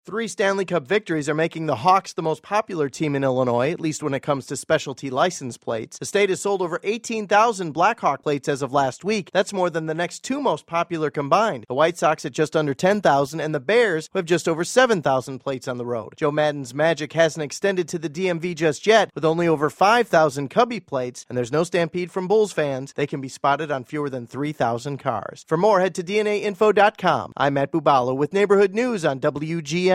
3 Stanley Cup victories are making the Hawks the most popular team in Illinois, at least when it comes to specialty license plates. The state has sold over 18,000 Blackhawk plates as of last week. That's more than the next 2 most popular combined. The White Sox at just under 10,000 and the Bears have just over 7,000 plates on the road. Joe Maddon's Magic hasn't extended to the DMV just yet, with only over 5,000 Cubby plates, and there's no stampede from Bulls fans. They can be spotted on fewer than 3,000 cars. For more, head to DNAinfo.com. I'm Matt Bubalo with Neighborhood News on WGN.